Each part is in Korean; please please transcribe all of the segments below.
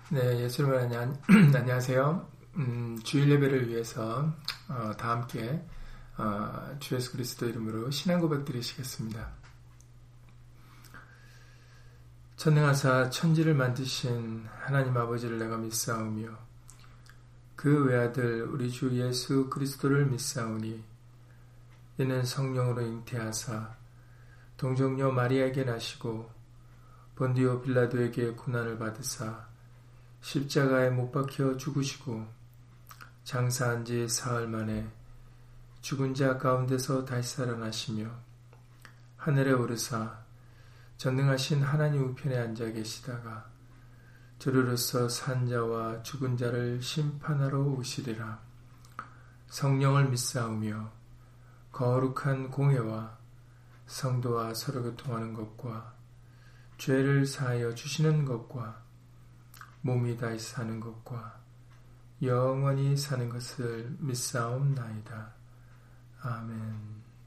네, 예수님 안녕하세요. 주일 예배를 위해서 다 함께 주 예수 그리스도 이름으로 신앙 고백 드리시겠습니다. 전능하사 천지를 만드신 하나님 아버지를 내가 믿사오며 그 외아들 우리 주 예수 그리스도를 믿사오니 이는 성령으로 잉태하사 동정녀 마리아에게 나시고 본디오 빌라도에게 고난을 받으사 십자가에 못 박혀 죽으시고 장사한 지 사흘 만에 죽은 자 가운데서 다시 살아나시며 하늘에 오르사 전능하신 하나님 우편에 앉아 계시다가 저리로서 산 자와 죽은 자를 심판하러 오시리라. 성령을 믿사오며 거룩한 공회와 성도와 서로 교통하는 것과 죄를 사하여 주시는 것과 몸이 다시 사는 것과 영원히 사는 것을 믿사옵나이다. 아멘.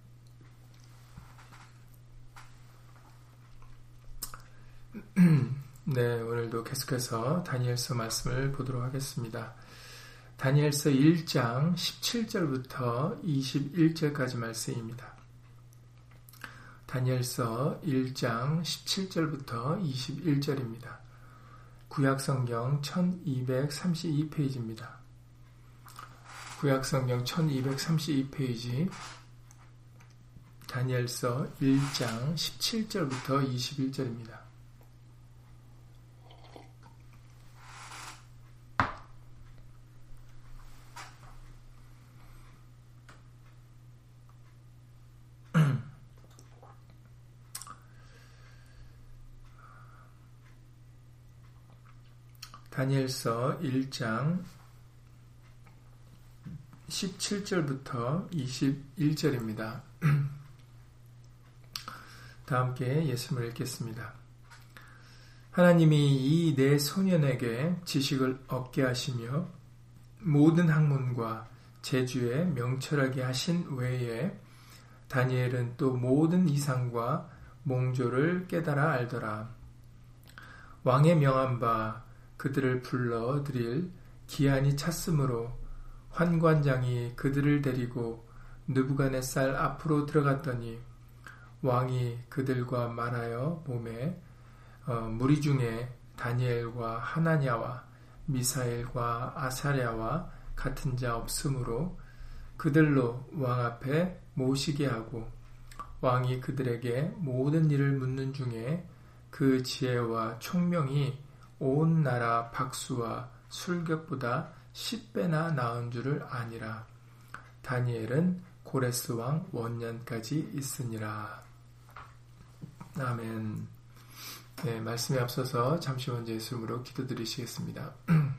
네, 오늘도 계속해서 다니엘서 말씀을 보도록 하겠습니다. 다니엘서 1장 17절부터 21절까지 말씀입니다. 다니엘서 1장 17절부터 21절입니다. 구약성경 1232페이지입니다. 구약성경 1232페이지 다니엘서 1장 17절부터 21절입니다. 다니엘서 1장 17절부터 21절입니다. 다 함께 예수님을 읽겠습니다. 하나님이 이 네 소년에게 지식을 얻게 하시며 모든 학문과 재주에 명철하게 하신 외에 다니엘은 또 모든 이상과 몽조를 깨달아 알더라. 왕의 명한 바 그들을 불러 드릴 기한이 찼으므로 환관장이 그들을 데리고 느부갓네살 앞으로 들어갔더니 왕이 그들과 말하여 보매 무리 중에 다니엘과 하나냐와 미사엘과 아사랴와 같은 자 없으므로 그들로 왕 앞에 모시게 하고 왕이 그들에게 모든 일을 묻는 중에 그 지혜와 총명이 온 나라 박수와 술격보다 10배나 나은 줄을 아니라. 다니엘은 고레스 왕 원년까지 있으니라. 아멘. 네, 말씀에 앞서서 잠시 먼저 예수님으로 기도드리시겠습니다.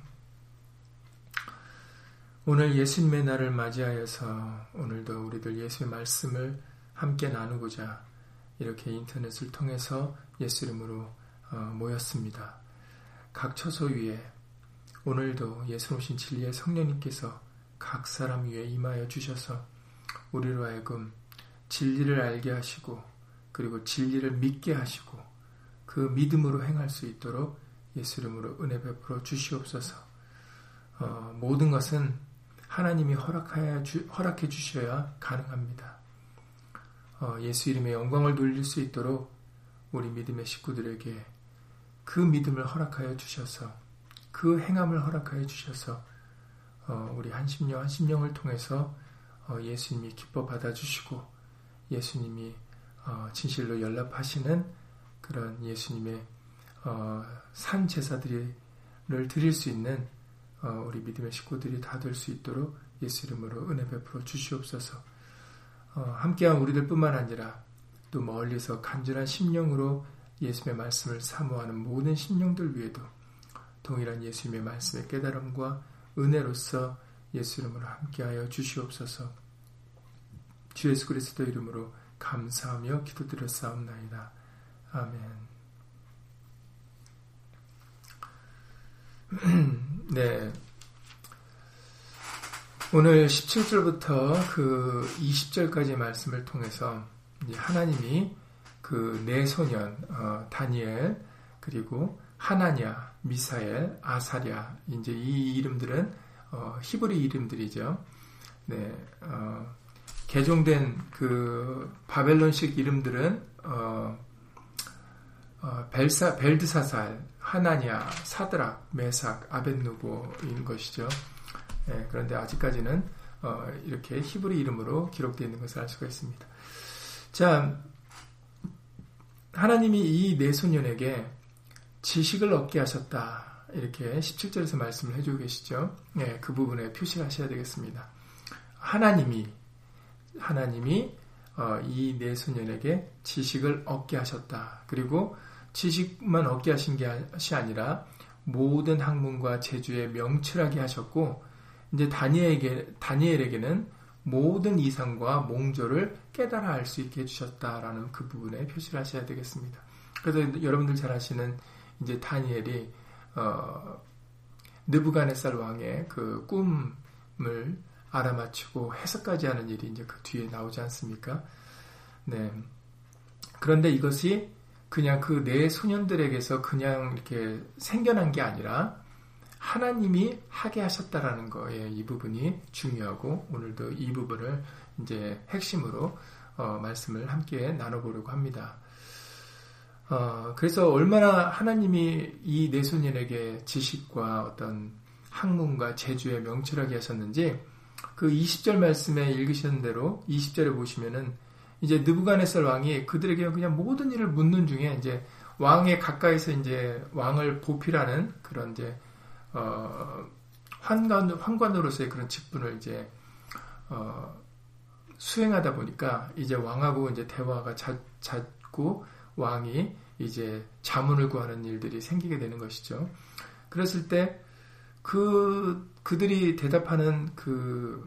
오늘 예수님의 날을 맞이하여서 오늘도 우리들 예수의 말씀을 함께 나누고자 이렇게 인터넷을 통해서 예수 이름으로 모였습니다. 각 처소 위에 오늘도 예수 오신 진리의 성령님께서 각 사람 위에 임하여 주셔서 우리로 하여금 진리를 알게 하시고 그리고 진리를 믿게 하시고 그 믿음으로 행할 수 있도록 예수 이름으로 은혜 베풀어 주시옵소서. 모든 것은 하나님이 허락해 주셔야 가능합니다. 예수 이름의 영광을 돌릴 수 있도록 우리 믿음의 식구들에게 그 믿음을 허락하여 주셔서 그 행함을 허락하여 주셔서 우리 한 심령을 통해서 예수님이 기뻐 받아주시고 예수님이 진실로 연락하시는 그런 예수님의 산 제사들을 드릴 수 있는 우리 믿음의 식구들이 다 될 수 있도록 예수 이름으로 은혜 베풀어 주시옵소서. 함께한 우리들 뿐만 아니라 또 멀리서 간절한 심령으로 예수님의 말씀을 사모하는 모든 심령들 위에도 동일한 예수님의 말씀의 깨달음과 은혜로서 예수 이름으로 함께하여 주시옵소서. 주 예수 그리스도 이름으로 감사하며 기도드렸사옵나이다. 아멘. 네. 오늘 17절부터 그 20절까지의 말씀을 통해서 하나님이 그 네 소년 다니엘 그리고 하나냐, 미사엘, 아사랴, 이제 이 이름들은 히브리 이름들이죠. 네, 개종된 그 바벨론식 이름들은 벨드사살, 하나냐, 사드락, 메삭, 아벳누고인 것이죠. 네, 그런데 아직까지는 이렇게 히브리 이름으로 기록되어 있는 것을 알 수가 있습니다. 자, 하나님이 이 네 소년에게 지식을 얻게 하셨다. 이렇게 17절에서 말씀을 해주고 계시죠. 네, 그 부분에 표시하셔야 되겠습니다. 하나님이 이 네 소년에게 지식을 얻게 하셨다. 그리고 지식만 얻게 하신 것이 아니라 모든 학문과 재주에 명철하게 하셨고, 이제 다니엘에게는 모든 이상과 몽조를 깨달아 알 수 있게 해주셨다라는 그 부분에 표시를 하셔야 되겠습니다. 그래서 여러분들 잘 아시는 이제 다니엘이 느부갓네살 왕의 그 꿈을 알아맞히고 해석까지 하는 일이 이제 그 뒤에 나오지 않습니까? 네. 그런데 이것이 그냥 그 네 소년들에게서 그냥 이렇게 생겨난 게 아니라 하나님이 하게 하셨다라는 거에 이 부분이 중요하고, 오늘도 이 부분을 이제 핵심으로 말씀을 함께 나눠보려고 합니다. 그래서 얼마나 하나님이 이 네 소년에게 지식과 어떤 학문과 재주에 명철하게 하셨는지, 그 20절 말씀에 읽으신 대로 20절에 보시면은 이제 느부갓네살 왕이 그들에게 그냥 모든 일을 묻는 중에 이제 왕의 가까이서 이제 왕을 보필하는 그런 이제 환관으로서의 그런 직분을 이제 수행하다 보니까 이제 왕하고 이제 대화가 잦고 왕이 이제 자문을 구하는 일들이 생기게 되는 것이죠. 그랬을 때 그들이 대답하는 그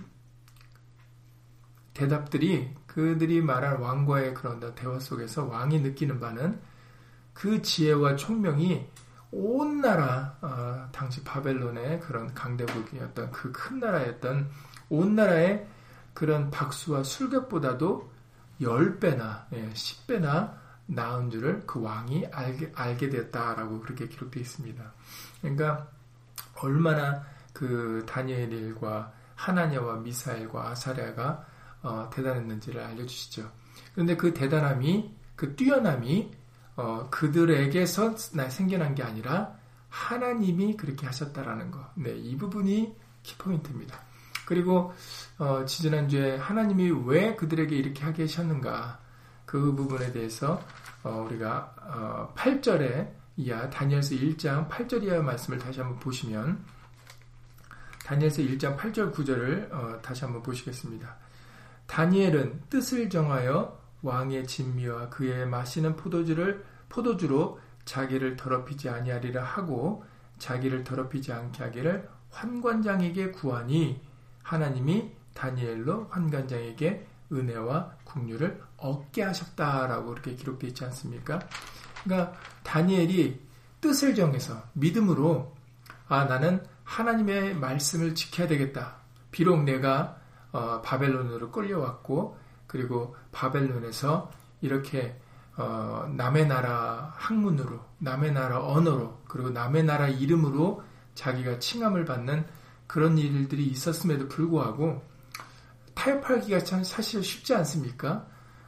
대답들이 그들이 말한 왕과의 그런 대화 속에서 왕이 느끼는 바는 그 지혜와 총명이 온 나라, 당시 바벨론의 그런 강대국이었던 그 큰 나라였던 온 나라의 그런 박수와 술객보다도 10배나, 10배나 나은 줄을 그 왕이 알게 되었다라고 그렇게 기록되어 있습니다. 그러니까 얼마나 그 다니엘과 하나냐와 미사엘과 아사랴가 대단했는지를 알려주시죠. 그런데 그 대단함이, 그 뛰어남이 그들에게서 생겨난 게 아니라 하나님이 그렇게 하셨다라는 거. 네, 이 부분이 키포인트입니다. 그리고 지지난주에 하나님이 왜 그들에게 이렇게 하게 하셨는가, 그 부분에 대해서 우리가 8절에 이하 다니엘서 1장 8절 이하 말씀을 다시 한번 보시면, 다니엘서 1장 8절 9절을 다시 한번 보시겠습니다. 다니엘은 뜻을 정하여 왕의 진미와 그의 마시는 포도주로 자기를 더럽히지 아니하리라 하고 자기를 더럽히지 않게 하기를 환관장에게 구하니 하나님이 다니엘로 환관장에게 은혜와 긍휼을 얻게 하셨다라고 이렇게 기록되어 있지 않습니까? 그러니까 다니엘이 뜻을 정해서 믿음으로 나는 하나님의 말씀을 지켜야 되겠다. 비록 내가 바벨론으로 끌려왔고 그리고 바벨론에서 이렇게 남의 나라 학문으로, 남의 나라 언어로, 그리고 남의 나라 이름으로 자기가 칭함을 받는 그런 일들이 있었음에도 불구하고 타협하기가 참 사실 쉽지 않습니까?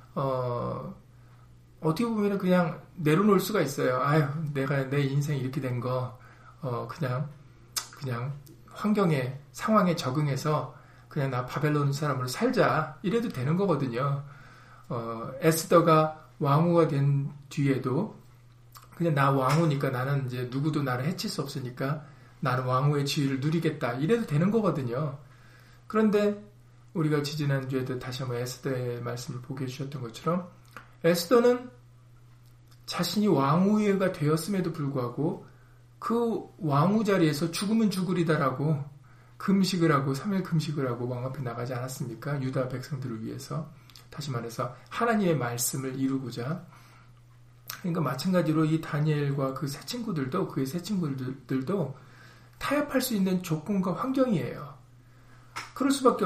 어떻게 보면 그냥 내려놓을 수가 있어요. 아유, 내가 내 인생 이렇게 된 거 그냥 환경에, 상황에 적응해서 그냥 나 바벨론 사람으로 살자 이래도 되는 거거든요. 에스더가 왕후가 된 뒤에도 그냥 나 왕후니까 나는 이제 누구도 나를 해칠 수 없으니까 나는 왕후의 지위를 누리겠다 이래도 되는 거거든요. 그런데 우리가 지지난주에도 다시 한번 에스더의 말씀을 보게 해주셨던 것처럼 에스더는 자신이 왕후가 되었음에도 불구하고 그 왕후 자리에서 죽으면 죽으리다라고 금식을 하고 3일 금식을 하고 왕 앞에 나가지 않았습니까? 유다 백성들을 위해서. 다시 말해서 하나님의 말씀을 이루고자. 그러니까 마찬가지로 이 다니엘과 그 세 친구들도, 그의 세 친구들도 타협할 수 있는 조건과 환경이에요. 그럴 수밖에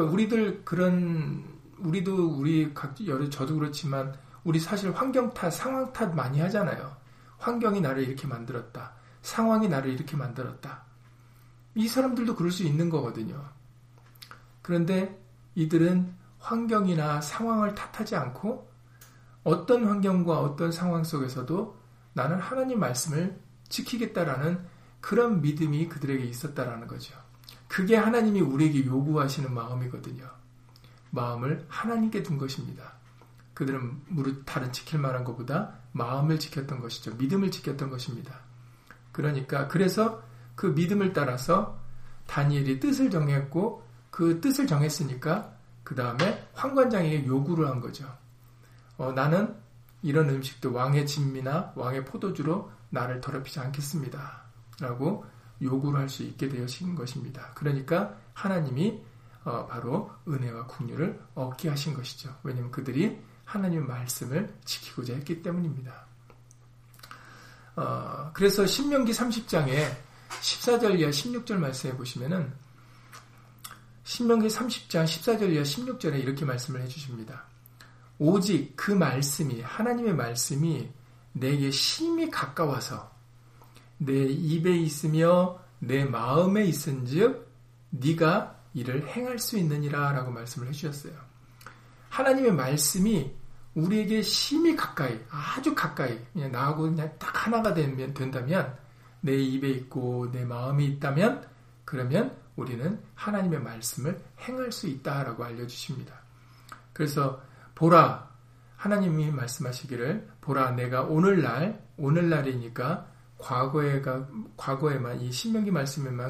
저도 그렇지만 우리 사실 환경 탓, 상황 탓 많이 하잖아요. 환경이 나를 이렇게 만들었다. 상황이 나를 이렇게 만들었다. 이 사람들도 그럴 수 있는 거거든요. 그런데 이들은 환경이나 상황을 탓하지 않고 어떤 환경과 어떤 상황 속에서도 나는 하나님 말씀을 지키겠다라는 그런 믿음이 그들에게 있었다라는 거죠. 그게 하나님이 우리에게 요구하시는 마음이거든요. 마음을 하나님께 둔 것입니다. 그들은 무릇 다른 지킬 만한 것보다 마음을 지켰던 것이죠. 믿음을 지켰던 것입니다. 그래서 그 믿음을 따라서 다니엘이 뜻을 정했고 그 뜻을 정했으니까 그 다음에 환관장에게 요구를 한 거죠. 나는 이런 음식도 왕의 진미나 왕의 포도주로 나를 더럽히지 않겠습니다. 라고 요구를 할 수 있게 되어진 것입니다. 그러니까 하나님이 바로 은혜와 긍휼을 얻게 하신 것이죠. 왜냐하면 그들이 하나님의 말씀을 지키고자 했기 때문입니다. 그래서 신명기 30장에 14절 이하 16절 말씀해 보시면은 신명기 30장 14절 이하 16절에 이렇게 말씀을 해주십니다. 오직 그 말씀이 하나님의 말씀이 내게 심히 가까워서 내 입에 있으며 내 마음에 있은즉 네가 이를 행할 수 있느니라 라고 말씀을 해주셨어요. 하나님의 말씀이 우리에게 심히 가까이, 아주 가까이, 그냥 나하고 그냥 딱 하나가 된다면, 내 입에 있고 내 마음이 있다면, 그러면 우리는 하나님의 말씀을 행할 수 있다라고 알려주십니다. 그래서 보라, 하나님이 말씀하시기를 보라, 내가 오늘날이니까 과거에만 이 신명기 말씀에만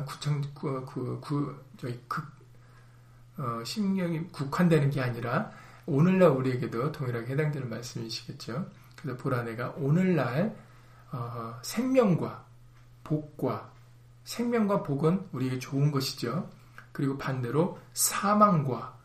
신명이 국한되는 게 아니라 오늘날 우리에게도 동일하게 해당되는 말씀이시겠죠. 그래서 보라, 내가 오늘날 생명과 복은 우리에게 좋은 것이죠. 그리고 반대로 사망과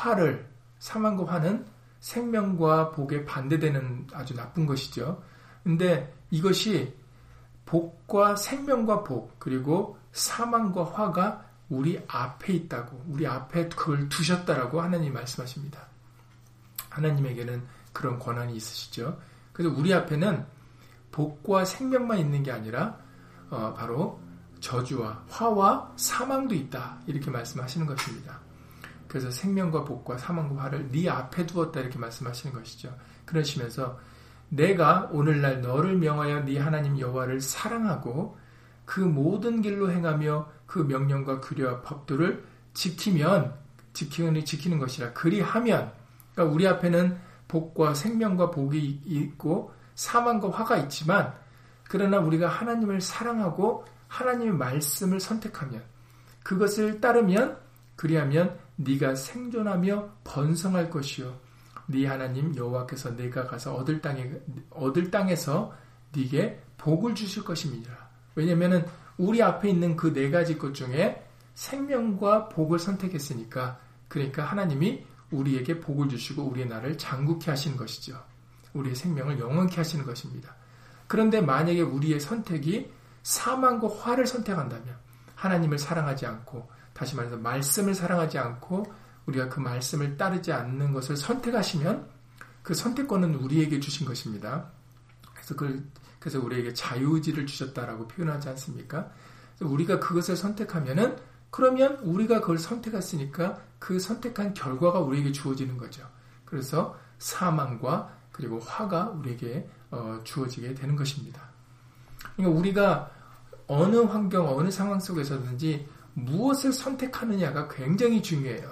화는 생명과 복에 반대되는 아주 나쁜 것이죠. 근데 이것이 복과 생명과 복, 그리고 사망과 화가 우리 앞에 있다고, 우리 앞에 그걸 두셨다라고 하나님이 말씀하십니다. 하나님에게는 그런 권한이 있으시죠. 그래서 우리 앞에는 복과 생명만 있는 게 아니라 바로 저주와 화와 사망도 있다, 이렇게 말씀하시는 것입니다. 그래서 생명과 복과 사망과 화를 네 앞에 두었다, 이렇게 말씀하시는 것이죠. 그러시면서 내가 오늘날 너를 명하여 네 하나님 여호와를 사랑하고 그 모든 길로 행하며 그 명령과 규례와 법도를 지키는 것이라. 그리하면, 그러니까 우리 앞에는 복과 생명과 복이 있고 사망과 화가 있지만, 그러나 우리가 하나님을 사랑하고 하나님의 말씀을 선택하면, 그것을 따르면, 그리하면 네가 생존하며 번성할 것이요 네 하나님 여호와께서 내가 가서 얻을 땅에서 네게 복을 주실 것입니다. 왜냐하면 우리 앞에 있는 그 네 가지 것 중에 생명과 복을 선택했으니까, 그러니까 하나님이 우리에게 복을 주시고 우리의 날을 장구케 하시는 것이죠. 우리의 생명을 영원케 하시는 것입니다. 그런데 만약에 우리의 선택이 사망과 화를 선택한다면, 하나님을 사랑하지 않고, 다시 말해서 말씀을 사랑하지 않고 우리가 그 말씀을 따르지 않는 것을 선택하시면, 그 선택권은 우리에게 주신 것입니다. 그래서 우리에게 자유의지를 주셨다라고 표현하지 않습니까? 그래서 우리가 그것을 선택하면은, 그러면 우리가 그걸 선택했으니까 그 선택한 결과가 우리에게 주어지는 거죠. 그래서 사망과 그리고 화가 우리에게 주어지게 되는 것입니다. 그러니까 우리가 어느 환경, 어느 상황 속에서든지 무엇을 선택하느냐가 굉장히 중요해요.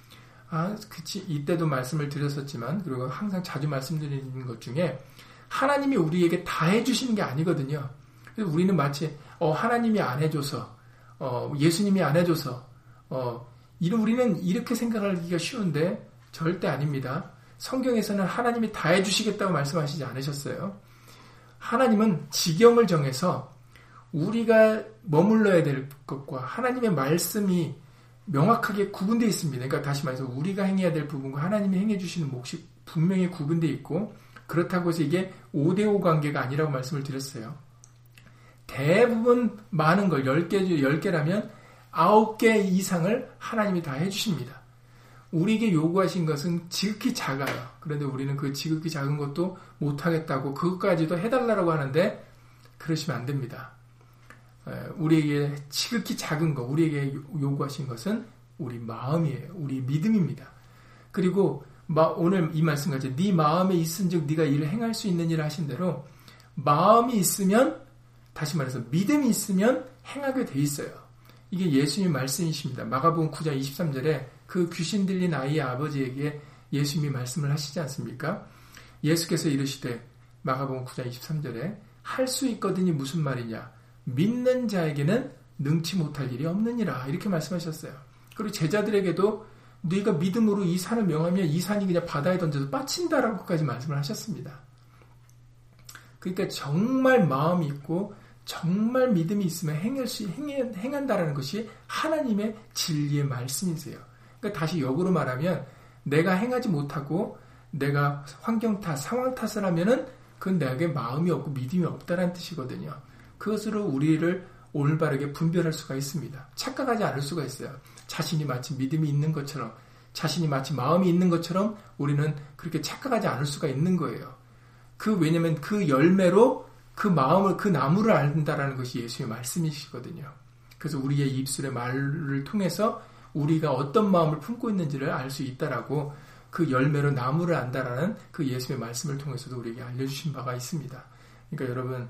이때도 말씀을 드렸었지만, 그리고 항상 자주 말씀드리는 것 중에 하나님이 우리에게 다 해주시는 게 아니거든요. 그래서 우리는 마치 하나님이 안 해줘서, 예수님이 안 해줘서, 우리는 이렇게 생각하기가 쉬운데 절대 아닙니다. 성경에서는 하나님이 다 해주시겠다고 말씀하시지 않으셨어요. 하나님은 지경을 정해서 우리가 머물러야 될 것과 하나님의 말씀이 명확하게 구분되어 있습니다. 그러니까 다시 말해서 우리가 행해야 될 부분과 하나님이 행해 주시는 몫이 분명히 구분되어 있고, 그렇다고 해서 이게 5대5 관계가 아니라고 말씀을 드렸어요. 대부분 많은 걸 10개라면 9개 이상을 하나님이 다 해주십니다. 우리에게 요구하신 것은 지극히 작아요. 그런데 우리는 그 지극히 작은 것도 못하겠다고 그것까지도 해달라고 하는데, 그러시면 안 됩니다. 우리에게 지극히 작은 것, 우리에게 요구하신 것은 우리 마음이에요. 우리 믿음입니다. 그리고 오늘 이 말씀같이 네 마음에 있은즉 네가 이를 행할 수 있는 일을 하신 대로 마음이 있으면, 다시 말해서 믿음이 있으면 행하게 돼 있어요. 이게 예수님 말씀이십니다. 마가복음 9장 23절에 그 귀신 들린 아이의 아버지에게 예수님이 말씀을 하시지 않습니까? 예수께서 이르시되, 마가복음 9장 23절에 할 수 있거든이 무슨 말이냐? 믿는 자에게는 능치 못할 일이 없느니라. 이렇게 말씀하셨어요. 그리고 제자들에게도 네가 믿음으로 이 산을 명하면 이 산이 그냥 바다에 던져서 빠친다라고까지 말씀을 하셨습니다. 그러니까 정말 마음이 있고 정말 믿음이 있으면 행한다라는 것이 하나님의 진리의 말씀이세요. 그러니까 다시 역으로 말하면 내가 행하지 못하고 내가 환경 탓, 상황 탓을 하면은 그건 내게 마음이 없고 믿음이 없다라는 뜻이거든요. 그것으로 우리를 올바르게 분별할 수가 있습니다. 착각하지 않을 수가 있어요. 자신이 마치 믿음이 있는 것처럼, 자신이 마치 마음이 있는 것처럼 우리는 그렇게 착각하지 않을 수가 있는 거예요. 왜냐면 그 열매로 그 마음을, 그 나무를 안다라는 것이 예수의 말씀이시거든요. 그래서 우리의 입술의 말을 통해서 우리가 어떤 마음을 품고 있는지를 알 수 있다라고, 그 열매로 나무를 안다라는 그 예수의 말씀을 통해서도 우리에게 알려주신 바가 있습니다. 그러니까 여러분,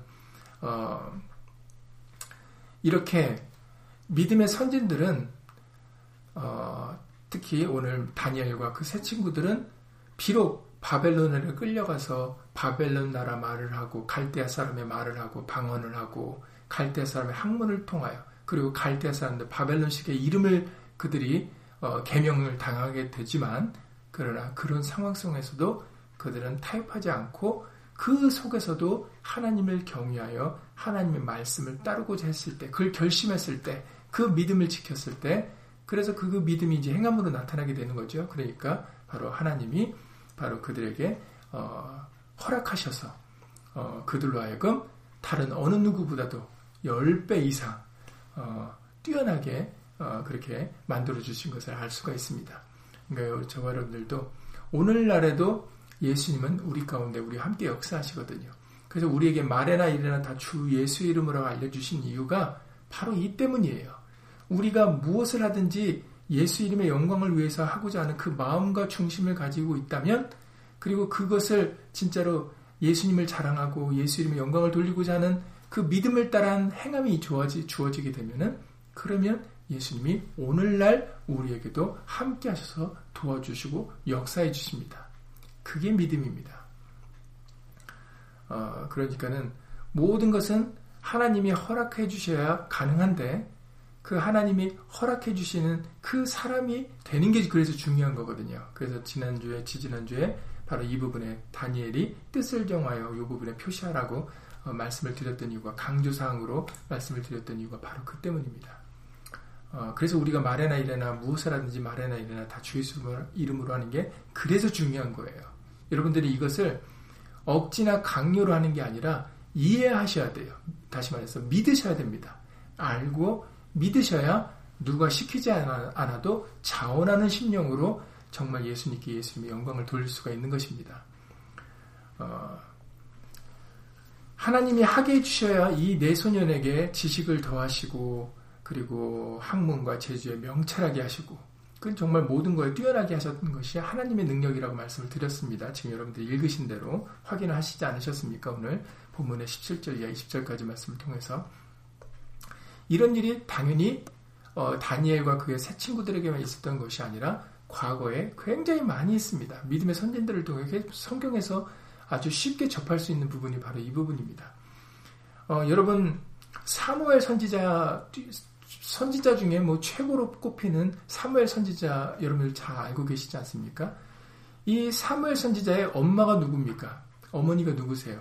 이렇게 믿음의 선진들은, 특히 오늘 다니엘과 그 세 친구들은 비록 바벨론에 끌려가서 바벨론 나라 말을 하고 갈대아 사람의 말을 하고 방언을 하고 갈대아 사람의 학문을 통하여, 그리고 갈대아 사람들 바벨론식의 이름을 그들이 계명을 당하게 되지만, 그러나 그런 상황 속에서도 그들은 타협하지 않고 그 속에서도 하나님을 경외하여 하나님의 말씀을 따르고자 했을 때, 그걸 결심했을 때, 그 믿음을 지켰을 때, 그래서 그 믿음이 이제 행함으로 나타나게 되는 거죠. 그러니까 바로 하나님이 바로 그들에게 허락하셔서 그들로 하여금 다른 어느 누구보다도 10배 이상 뛰어나게 그렇게 만들어주신 것을 알 수가 있습니다. 그러니까 저와 여러분들도 오늘날에도 예수님은 우리 가운데 우리와 함께 역사하시거든요. 그래서 우리에게 말해나 이래나 다 주 예수의 이름으로 알려주신 이유가 바로 이 때문이에요. 우리가 무엇을 하든지 예수 이름의 영광을 위해서 하고자 하는 그 마음과 중심을 가지고 있다면, 그리고 그것을 진짜로 예수님을 자랑하고 예수 이름의 영광을 돌리고자 하는 그 믿음을 따른 행함이 주어지게 되면은, 그러면 예수님이 오늘날 우리에게도 함께 하셔서 도와주시고 역사해 주십니다. 그게 믿음입니다. 그러니까는 모든 것은 하나님이 허락해 주셔야 가능한데, 그 하나님이 허락해 주시는 그 사람이 되는 게 그래서 중요한 거거든요. 그래서 지지난주에 바로 이 부분에 다니엘이 뜻을 정하여 이 부분에 표시하라고 말씀을 드렸던 이유가, 강조사항으로 말씀을 드렸던 이유가 바로 그 때문입니다. 그래서 우리가 말해나 이래나 무엇을 하든지 말해나 이래나 다 주 예수 이름으로 하는 게 그래서 중요한 거예요. 여러분들이 이것을 억지나 강요로 하는 게 아니라 이해하셔야 돼요. 다시 말해서 믿으셔야 됩니다. 알고 믿으셔야 누가 시키지 않아도 자원하는 심령으로 정말 예수님께 예수님의 영광을 돌릴 수가 있는 것입니다. 하나님이 하게 해주셔야 이 내소년에게 지식을 더하시고, 그리고 학문과 재주에 명철하게 하시고, 그건 정말 모든 거에 뛰어나게 하셨던 것이 하나님의 능력이라고 말씀을 드렸습니다. 지금 여러분들이 읽으신 대로 확인을 하시지 않으셨습니까? 오늘 본문의 17절 이하 20절까지 말씀을 통해서. 이런 일이 당연히 다니엘과 그의 세 친구들에게만 있었던 것이 아니라 과거에 굉장히 많이 있습니다. 믿음의 선진들을 통해 성경에서 아주 쉽게 접할 수 있는 부분이 바로 이 부분입니다. 여러분, 사무엘 선지자 중에 최고로 꼽히는 사무엘 선지자 여러분들 잘 알고 계시지 않습니까? 이 사무엘 선지자의 엄마가 누굽니까? 어머니가 누구세요?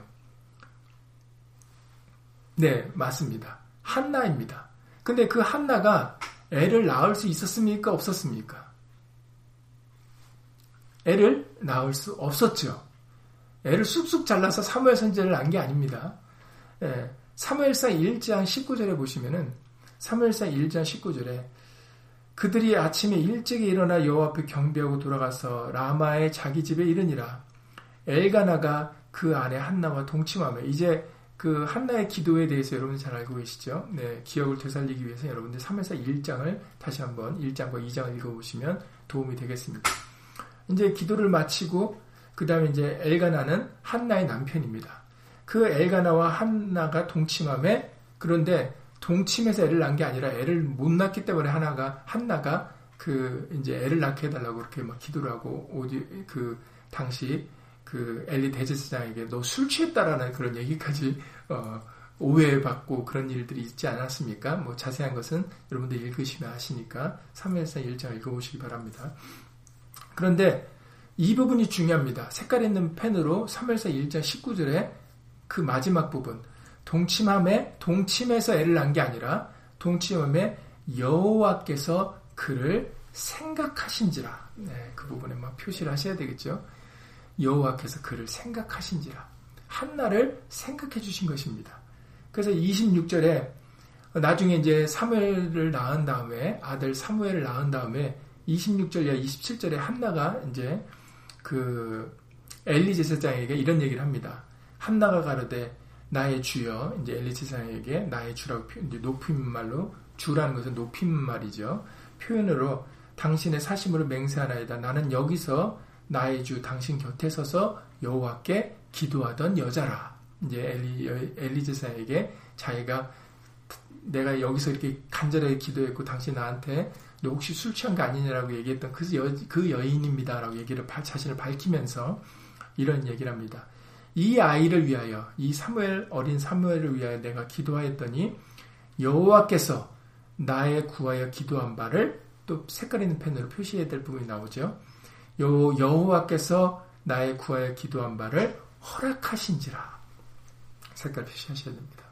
네, 맞습니다. 한나입니다. 근데 그 한나가 애를 낳을 수 있었습니까? 없었습니까? 애를 낳을 수 없었죠. 애를 쑥쑥 잘라서 사무엘 선지자를 낳은 게 아닙니다. 사무엘상 1장 19절에 보시면은, 사무엘상 1장 19절에 그들이 아침에 일찍이 일어나 여호와 앞에 경배하고 돌아가서 라마의 자기 집에 이르니라. 엘가나가 그 아내 한나와 동침하며, 이제 그 한나의 기도에 대해서 여러분 잘 알고 계시죠? 네, 기억을 되살리기 위해서 여러분들 3에서 1장을 다시 한번 1장과 2장을 읽어보시면 도움이 되겠습니다. 이제 기도를 마치고 그 다음에 이제 엘가나는 한나의 남편입니다. 그 엘가나와 한나가 동침함에, 그런데 동침해서 애를 낳은 게 아니라 애를 못 낳기 때문에 한나가 그 이제 애를 낳게 해달라고 그렇게 막 기도를 하고 그 당시 그 엘리 대제사장에게 너 술 취했다라는 그런 얘기까지 오해받고 그런 일들이 있지 않았습니까? 뭐 자세한 것은 여러분들 읽으시면 아시니까 3회에서 1장 읽어보시기 바랍니다. 그런데 이 부분이 중요합니다. 색깔 있는 펜으로 3회에서 1장 19절에 그 마지막 부분, 동침해서 애를 낳은 게 아니라 동침함에 여호와께서 그를 생각하신지라. 네, 그 부분에 막 표시를 하셔야 되겠죠. 여호와께서 그를 생각하신지라. 한나를 생각해 주신 것입니다. 그래서 26절에 나중에 이제 사무엘을 낳은 다음에, 아들 사무엘을 낳은 다음에 26절이나 27절에 한나가 이제 그 엘리 제사장에게 이런 얘기를 합니다. 한나가 가로되 나의 주여, 이제 엘리 제사장에게 나의 주라고 이제 높임말로, 주라는 것은 높임말이죠. 표현으로 당신의 사심으로 맹세하나이다. 나는 여기서 나의 주 당신 곁에 서서 여호와께 기도하던 여자라. 이제 엘리 제사장에게 자기가 내가 여기서 이렇게 간절하게 기도했고 당신 나한테 너 혹시 술 취한 거 아니냐라고 얘기했던 그 여인입니다라고 얘기를 자신을 밝히면서 이런 얘기를 합니다. 이 아이를 위하여, 이 어린 사무엘을 위하여 내가 기도하였더니 여호와께서 나의 구하여 기도한 바를, 또 색깔 있는 펜으로 표시해야 될 부분이 나오죠. 여호와께서 나의 구하여 기도한 바를 허락하신지라. 색깔 표시하셔야 됩니다.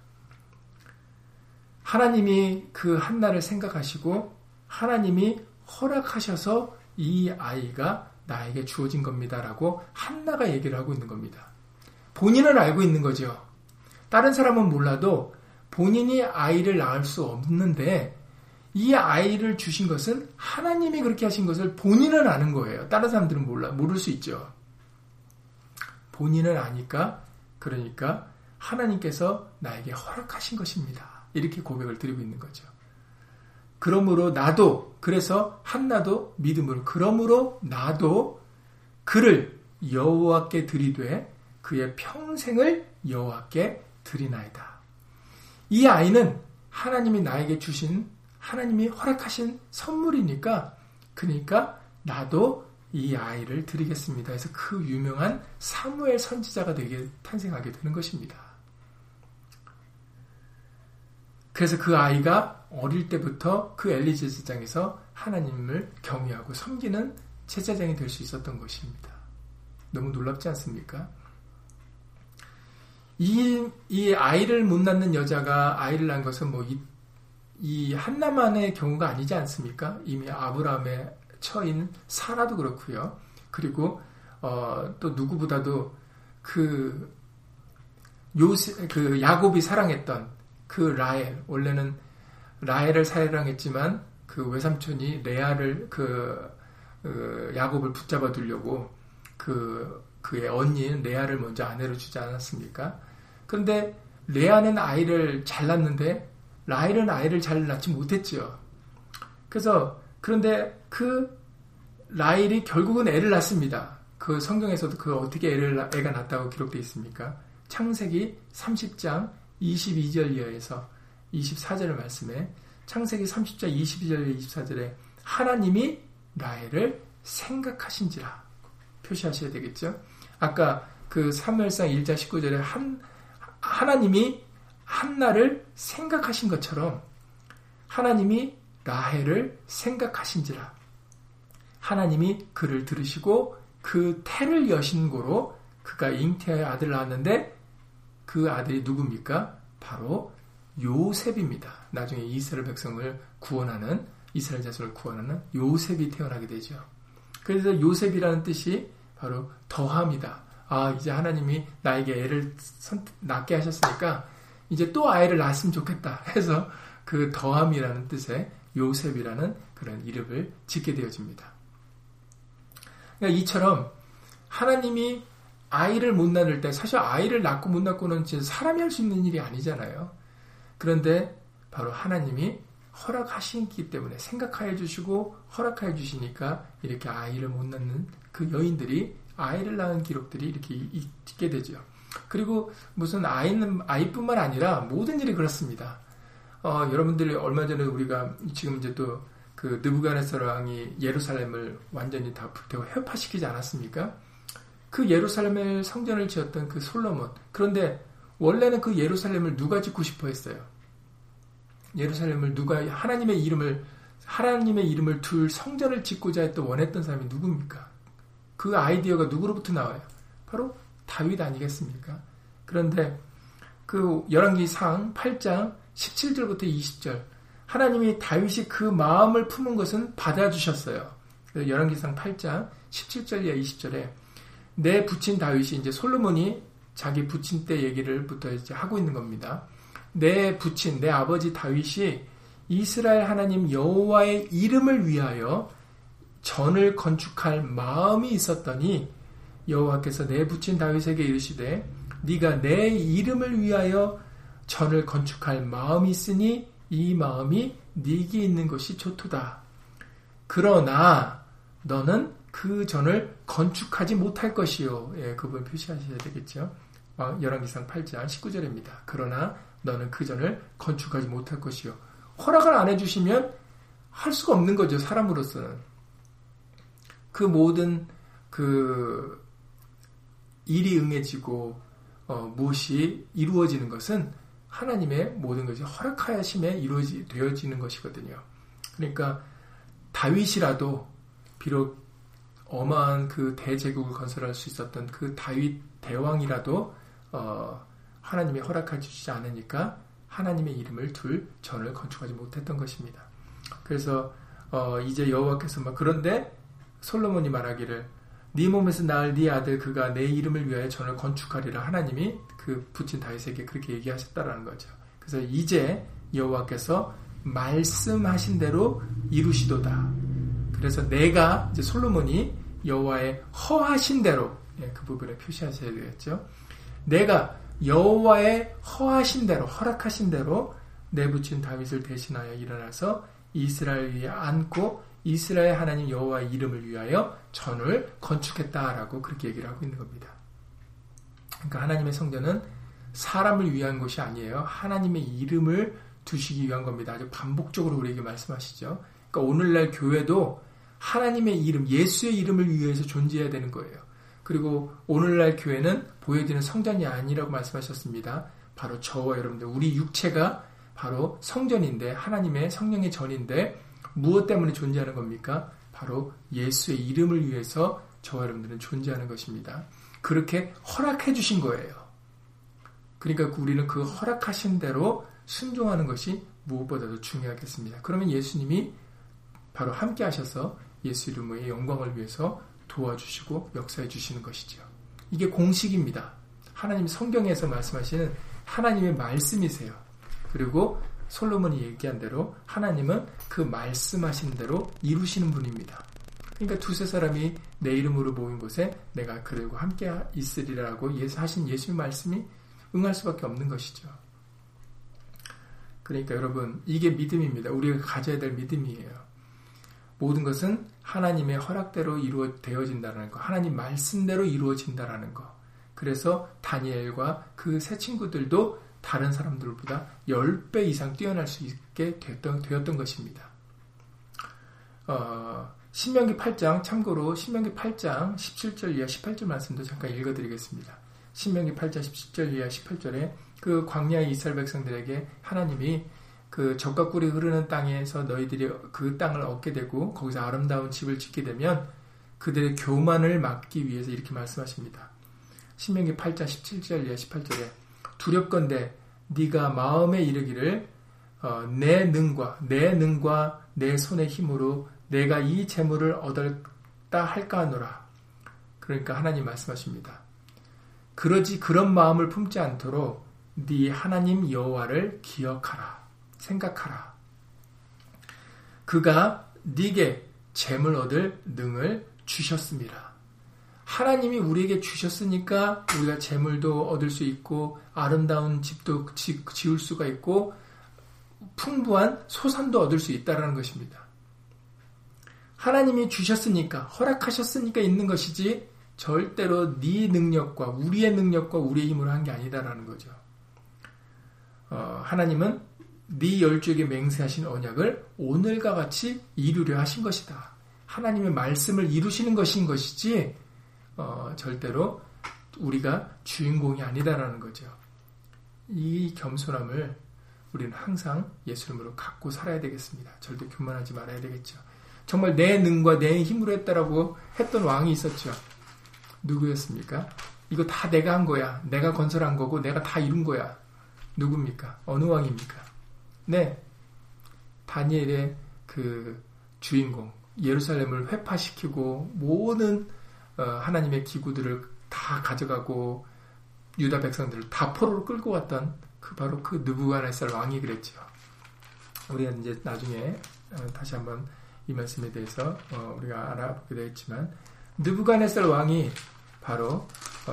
하나님이 그 한나를 생각하시고 하나님이 허락하셔서 이 아이가 나에게 주어진 겁니다라고 한나가 얘기를 하고 있는 겁니다. 본인은 알고 있는 거죠. 다른 사람은 몰라도 본인이 아이를 낳을 수 없는데 이 아이를 주신 것은 하나님이 그렇게 하신 것을 본인은 아는 거예요. 다른 사람들은 모를 수 있죠. 본인은 아니까, 그러니까 하나님께서 나에게 허락하신 것입니다. 이렇게 고백을 드리고 있는 거죠. 그러므로 나도, 그래서 한나도 믿음으로, 그러므로 나도 그를 여호와께 드리되 그의 평생을 여호와께 드리나이다. 이 아이는 하나님이 나에게 주신, 하나님이 허락하신 선물이니까, 그러니까 나도 이 아이를 드리겠습니다. 그래서 그 유명한 사무엘 선지자가 탄생하게 되는 것입니다. 그래서 그 아이가 어릴 때부터 그 엘리 제사장에서 하나님을 경외하고 섬기는 제사장이 될 수 있었던 것입니다. 너무 놀랍지 않습니까? 이 아이를 못 낳는 여자가 아이를 낳은 것은 이 한나만의 경우가 아니지 않습니까? 이미 아브라함의 처인 사라도 그렇고요. 그리고 또 누구보다도 그 야곱이 사랑했던 그 라헬, 원래는 라헬을 사랑했지만 그 외삼촌이 레아를 야곱을 붙잡아 두려고 그의 언니인 레아를 먼저 아내로 주지 않았습니까? 그런데 레아는 아이를 잘 낳는데 라헬은 아이를 잘 낳지 못했죠. 그런데 그 라헬이 결국은 애를 낳습니다. 그 성경에서도 그 어떻게 애가 낳았다고 기록되어 있습니까? 창세기 30장 22절 이하에서 24절의 말씀에, 창세기 30장 22절 24절에 하나님이 라헬을 생각하신지라 표시하셔야 되겠죠. 아까 그 사무엘상 1장 19절에 하나님이 한나를 생각하신 것처럼 하나님이 라헬을 생각하신지라. 하나님이 그를 들으시고 그 태를 여신 고로 그가 잉태하여 아들을 낳았는데 그 아들이 누굽니까? 바로 요셉입니다. 나중에 이스라엘 백성을 구원하는, 이스라엘 자손을 구원하는 요셉이 태어나게 되죠. 그래서 요셉이라는 뜻이 바로 더함이다. 이제 하나님이 나에게 애를 낳게 하셨으니까 이제 또 아이를 낳았으면 좋겠다 해서 그 더함이라는 뜻의 요셉이라는 그런 이름을 짓게 되어집니다. 그러니까 이처럼 하나님이 아이를 못 낳을 때 사실 아이를 낳고 못 낳고는 진짜 사람이 할 수 있는 일이 아니잖아요. 그런데 바로 하나님이 허락하시기 때문에 생각하여 주시고 허락하여 주시니까 이렇게 아이를 못 낳는 그 여인들이 아이를 낳은 기록들이 이렇게 있게 되죠. 그리고 무슨 아이뿐만 아니라 모든 일이 그렇습니다. 여러분들이 얼마 전에 우리가 지금 이제 또 그 느부갓네살 왕이 예루살렘을 완전히 다 불태워 회파시키지 않았습니까? 그 예루살렘의 성전을 지었던 그 솔로몬. 그런데 원래는 그 예루살렘을 누가 짓고 싶어 했어요? 예루살렘을 하나님의 이름을 둘 성전을 짓고자 원했던 사람이 누굽니까? 그 아이디어가 누구로부터 나와요? 바로 다윗 아니겠습니까? 그런데 그 열왕기상 8장 17절부터 20절 하나님이 다윗이 그 마음을 품은 것은 받아주셨어요. 열왕기상 8장 17절 이하 20절에 내 부친 다윗이 이제 솔로몬이 자기 부친 때 얘기를부터 이제 하고 있는 겁니다. 내 부친, 내 아버지 다윗이 이스라엘 하나님 여호와의 이름을 위하여 전을 건축할 마음이 있었더니 여호와께서 내 부친 다윗에게 이르시되 네가 내 이름을 위하여 전을 건축할 마음이 있으니 이 마음이 네게 있는 것이 좋도다. 그러나 너는 그 전을 건축하지 못할 것이요. 예, 그 부분 표시하셔야 되겠죠. 열왕기상 8장 19절입니다. 그러나 너는 그 전을 건축하지 못할 것이요. 허락을 안 해주시면 할 수가 없는 거죠. 사람으로서는. 그 모든 그 일이 응해지고 무엇이 이루어지는 것은 하나님의 모든 것이 허락하심에 되어지는 것이거든요. 그러니까 다윗이라도 비록 어마한 그 대제국을 건설할 수 있었던 그 다윗 대왕이라도 하나님이 허락해 주시지 않으니까 하나님의 이름을 둘 전을 건축하지 못했던 것입니다. 그래서 이제 여호와께서 그런데 솔로몬이 말하기를 네 몸에서 낳을 네 아들 그가 내 이름을 위하여 전을 건축하리라. 하나님이 그 부친 다윗에게 그렇게 얘기하셨다라는 거죠. 그래서 이제 여호와께서 말씀하신 대로 이루시도다. 그래서 내가 이제 솔로몬이 여호와의 허하신 대로 그 부분에 표시하셔야 되겠죠. 내가 여호와의 허하신 대로 허락하신 대로 내 부친 다윗을 대신하여 일어나서 이스라엘 위에 앉고 이스라엘 하나님 여호와의 이름을 위하여 전을 건축했다라고 그렇게 얘기를 하고 있는 겁니다. 그러니까 하나님의 성전은 사람을 위한 것이 아니에요. 하나님의 이름을 두시기 위한 겁니다. 아주 반복적으로 우리에게 말씀하시죠. 그러니까 오늘날 교회도 하나님의 이름, 예수의 이름을 위해서 존재해야 되는 거예요. 그리고 오늘날 교회는 보여지는 성전이 아니라고 말씀하셨습니다. 바로 저와 여러분들, 우리 육체가 바로 성전인데 하나님의 성령의 전인데 무엇 때문에 존재하는 겁니까? 바로 예수의 이름을 위해서 저와 여러분들은 존재하는 것입니다. 그렇게 허락해 주신 거예요. 그러니까 우리는 그 허락하신 대로 순종하는 것이 무엇보다도 중요하겠습니다. 그러면 예수님이 바로 함께 하셔서 예수 이름의 영광을 위해서 도와주시고 역사해 주시는 것이죠. 이게 공식입니다. 하나님 성경에서 말씀하시는 하나님의 말씀이세요. 그리고 솔로몬이 얘기한 대로 하나님은 그 말씀하신 대로 이루시는 분입니다. 그러니까 두세 사람이 내 이름으로 모인 곳에 내가 그들과 함께 있으리라고 하신 예수의 말씀이 응할 수밖에 없는 것이죠. 그러니까 여러분 이게 믿음입니다. 우리가 가져야 될 믿음이에요. 모든 것은 하나님의 허락대로 되어진다는 거, 하나님 말씀대로 이루어진다는 거. 그래서 다니엘과 그 세 친구들도 다른 사람들보다 10배 이상 뛰어날 수 있게 되었던 것입니다. 신명기 8장, 참고로 신명기 8장 17절 이하 18절 말씀도 잠깐 읽어드리겠습니다. 신명기 8장 17절 이하 18절에 그 광야의 이스라엘 백성들에게 하나님이 그 젖과 꿀이 흐르는 땅에서 너희들이 그 땅을 얻게 되고 거기서 아름다운 집을 짓게 되면 그들의 교만을 막기 위해서 이렇게 말씀하십니다. 신명기 8장 17절 이하 18절에 두렵건대 네가 마음에 이르기를 내 능과 내 손의 힘으로 내가 이 재물을 얻었다 할까 하노라. 그러니까 하나님 말씀하십니다. 그런 마음을 품지 않도록 네 하나님 여호와를 기억하라. 생각하라. 그가 네게 재물 얻을 능을 주셨습니다. 하나님이 우리에게 주셨으니까 우리가 재물도 얻을 수 있고 아름다운 집도 지을 수가 있고 풍부한 소산도 얻을 수 있다는 것입니다. 하나님이 주셨으니까 허락하셨으니까 있는 것이지 절대로 네 능력과 우리의 힘으로 한 게 아니다라는 거죠. 하나님은 네 열조에게 맹세하신 언약을 오늘과 같이 이루려 하신 것이다. 하나님의 말씀을 이루시는 것인 것이지 절대로 우리가 주인공이 아니다라는 거죠. 이 겸손함을 우리는 항상 예수 이름으로 갖고 살아야 되겠습니다. 절대 교만하지 말아야 되겠죠. 정말 내 능과 내 힘으로 했다라고 했던 왕이 있었죠. 누구였습니까? 이거 다 내가 한 거야. 내가 건설한 거고 내가 다 이룬 거야. 누굽니까? 어느 왕입니까? 네, 다니엘의 그 주인공, 예루살렘을 회파시키고 모든 하나님의 기구들을 다 가져가고 유다 백성들을 다 포로로 끌고 왔던 바로 그 느부갓네살 왕이 그랬죠. 우리가 이제 나중에 다시 한번 이 말씀에 대해서 우리가 알아보게 되겠지만 느부갓네살 왕이 바로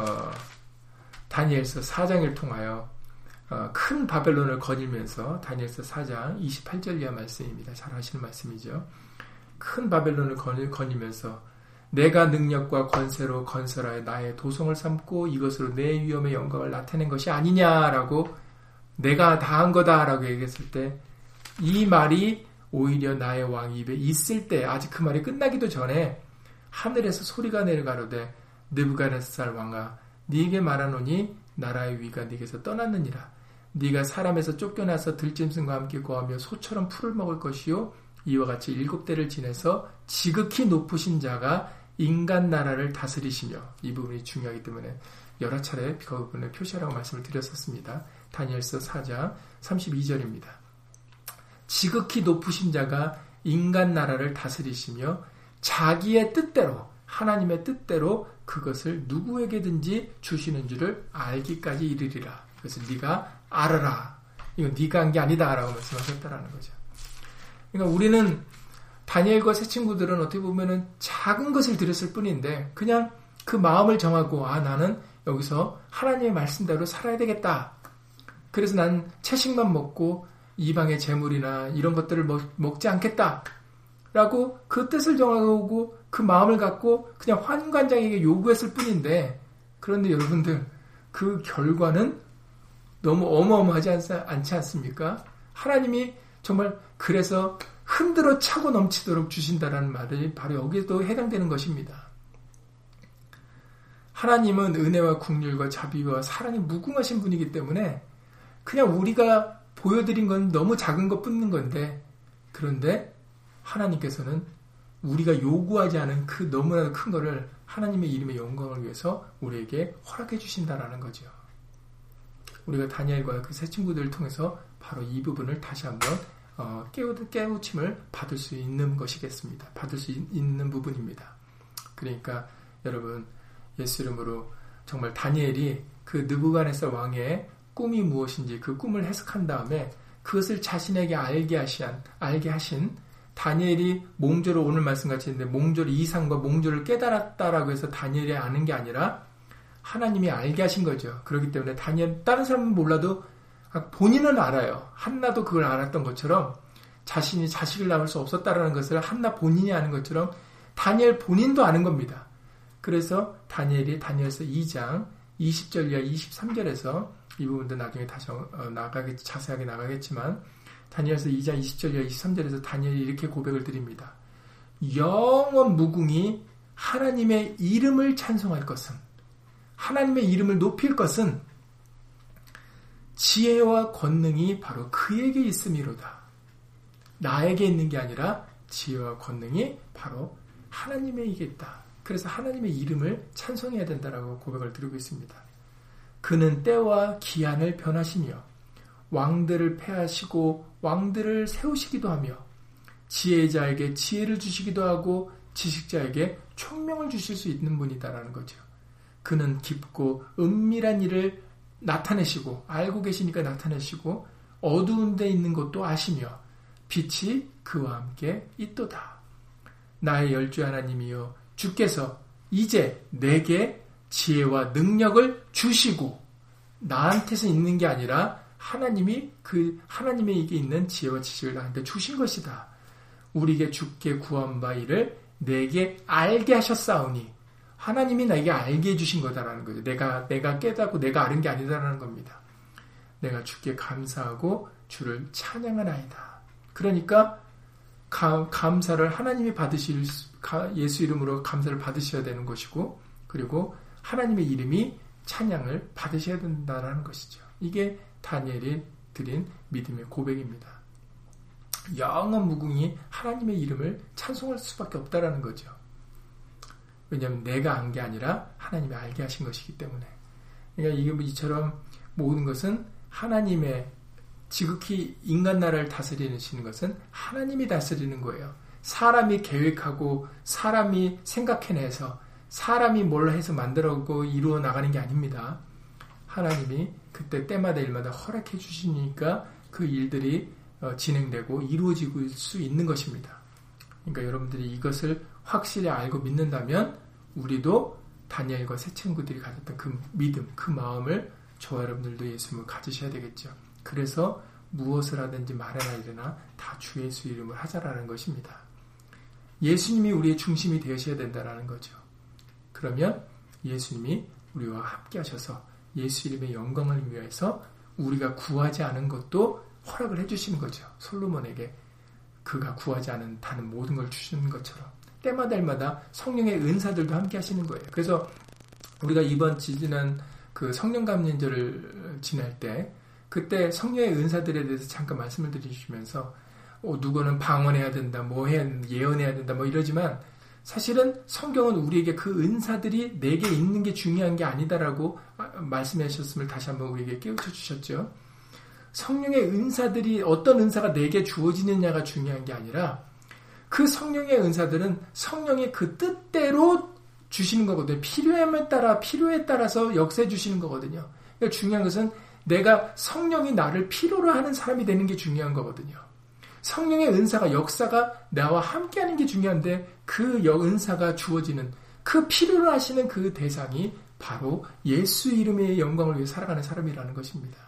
다니엘서 4장을 통하여 큰 바벨론을 거닐면서 다니엘서 4장 28절 이하 말씀입니다. 잘 아시는 말씀이죠. 큰 바벨론을 거니면서 내가 능력과 권세로 건설하여 나의 도성을 삼고 이것으로 내 위엄의 영광을 나타낸 것이 아니냐라고 내가 다 한 거다라고 얘기했을 때 이 말이 오히려 나의 왕 입에 있을 때 아직 그 말이 끝나기도 전에 하늘에서 소리가 내려가로되 느부갓네살 왕아 네게 말하노니 나라의 위가 네게서 떠났느니라. 네가 사람에서 쫓겨나서 들짐승과 함께 거하며 소처럼 풀을 먹을 것이요 이와 같이 7대를 지내서 지극히 높으신 자가 인간 나라를 다스리시며 이 부분이 중요하기 때문에 여러 차례 그 부분을 표시하라고 말씀을 드렸었습니다. 다니엘서 4장 32절입니다. 지극히 높으신 자가 인간 나라를 다스리시며 자기의 뜻대로 하나님의 뜻대로 그것을 누구에게든지 주시는 줄을 알기까지 이르리라. 그래서 네가 알아라. 이건 네가 한 게 아니다 라고 말씀하셨다라는 거죠. 그러니까 우리는 다니엘과 새 친구들은 어떻게 보면은 작은 것을 드렸을 뿐인데 그냥 그 마음을 정하고 나는 여기서 하나님의 말씀대로 살아야 되겠다. 그래서 난 채식만 먹고 이방의 재물이나 이런 것들을 먹지 않겠다. 라고 그 뜻을 정하고 그 마음을 갖고 그냥 환관장에게 요구했을 뿐인데 그런데 여러분들 그 결과는 너무 어마어마하지 않지 않습니까? 하나님이 정말 그래서 흔들어 차고 넘치도록 주신다라는 말이 바로 여기에도 해당되는 것입니다. 하나님은 은혜와 긍휼과 자비와 사랑이 무궁하신 분이기 때문에 그냥 우리가 보여드린 건 너무 작은 것 뿐인 건데 그런데 하나님께서는 우리가 요구하지 않은 그 너무나도 큰 거를 하나님의 이름의 영광을 위해서 우리에게 허락해 주신다라는 거죠. 우리가 다니엘과 그 새 친구들을 통해서 바로 이 부분을 다시 한번 깨우침을 받을 수 있는 것이겠습니다. 받을 수 있는 부분입니다. 그러니까 여러분 예수 이름으로 정말 다니엘이 그 느부갓네살 왕의 꿈이 무엇인지 그 꿈을 해석한 다음에 그것을 자신에게 알게 하신 다니엘이 몽조로 오늘 말씀같이 했는데 몽조의 이상과 몽조를 깨달았다라고 해서 다니엘이 아는 게 아니라 하나님이 알게 하신 거죠. 그렇기 때문에 다니엘 다른 사람은 몰라도 본인은 알아요. 한나도 그걸 알았던 것처럼 자신이 자식을 낳을 수 없었다라는 것을 한나 본인이 아는 것처럼 다니엘 본인도 아는 겁니다. 그래서 다니엘이 다니엘서 2장 20절 이하 23절에서 이 부분도 나중에 다시 자세하게 나가겠지만 다니엘서 2장 20절 이하 23절에서 다니엘이 이렇게 고백을 드립니다. 영원 무궁히 하나님의 이름을 찬송할 것은 하나님의 이름을 높일 것은 지혜와 권능이 바로 그에게 있음이로다. 나에게 있는 게 아니라 지혜와 권능이 바로 하나님에게 있다. 그래서 하나님의 이름을 찬송해야 된다라고 고백을 드리고 있습니다. 그는 때와 기한을 변하시며 왕들을 패하시고 왕들을 세우시기도 하며 지혜자에게 지혜를 주시기도 하고 지식자에게 총명을 주실 수 있는 분이다라는 거죠. 그는 깊고 은밀한 일을 나타내시고 알고 계시니까 나타내시고 어두운 데 있는 것도 아시며 빛이 그와 함께 있도다. 나의 열주 하나님이여 주께서 이제 내게 지혜와 능력을 주시고, 나한테서 있는 게 아니라 하나님이 하나님에게 있는 지혜와 지식을 나한테 주신 것이다. 우리에게 주께 구한 바 이를 내게 알게 하셨사오니, 하나님이 나에게 알게 해주신 거다라는 거죠. 내가 깨닫고 내가 아는 게 아니다라는 겁니다. 내가 주께 감사하고 주를 찬양하나이다. 그러니까 감사를 하나님이 예수 이름으로 감사를 받으셔야 되는 것이고, 그리고 하나님의 이름이 찬양을 받으셔야 된다는 것이죠. 이게 다니엘이 드린 믿음의 고백입니다. 영원 무궁히 하나님의 이름을 찬송할 수밖에 없다라는 거죠. 왜냐하면 내가 안 게 아니라 하나님이 알게 하신 것이기 때문에. 그러니까 이처럼 모든 것은 하나님의, 지극히 인간 나라를 다스리시는 것은 하나님이 다스리는 거예요. 사람이 계획하고 사람이 생각해내서 사람이 뭘 해서 만들어고 이루어 나가는 게 아닙니다. 하나님이 그때 때마다 일마다 허락해 주시니까 그 일들이 진행되고 이루어질 수 있는 것입니다. 그러니까 여러분들이 이것을 확실히 알고 믿는다면 우리도 다니엘과 세 친구들이 가졌던 그 믿음, 그 마음을 저와 여러분들도 예수님을 가지셔야 되겠죠. 그래서 무엇을 하든지 말해나 이래나 다 주 예수 이름을 하자라는 것입니다. 예수님이 우리의 중심이 되셔야 된다는 거죠. 그러면 예수님이 우리와 함께 하셔서 예수 이름의 영광을 위해서 우리가 구하지 않은 것도 허락을 해주시는 거죠. 솔로몬에게 그가 구하지 않다는 모든 걸 주시는 것처럼 때마다 성령의 은사들도 함께 하시는 거예요. 그래서 우리가 이번 지난 그 성령 감련절을 지날 때 그때 성령의 은사들에 대해서 잠깐 말씀을 드리시면서 누구는 방언해야 된다, 예언해야 된다, 이러지만 사실은 성경은 우리에게 그 은사들이 내게 있는 게 중요한 게 아니다라고 말씀하셨음을 다시 한번 우리에게 깨우쳐 주셨죠. 성령의 은사들이 어떤 은사가 내게 주어지느냐가 중요한 게 아니라 그 성령의 은사들은 성령의 그 뜻대로 주시는 거거든요. 필요에 따라서 역사해 주시는 거거든요. 그러니까 중요한 것은 내가 성령이 나를 필요로 하는 사람이 되는 게 중요한 거거든요. 성령의 은사가, 역사가 나와 함께하는 게 중요한데 그 은사가 주어지는 그 필요로 하시는 그 대상이 바로 예수 이름의 영광을 위해 살아가는 사람이라는 것입니다.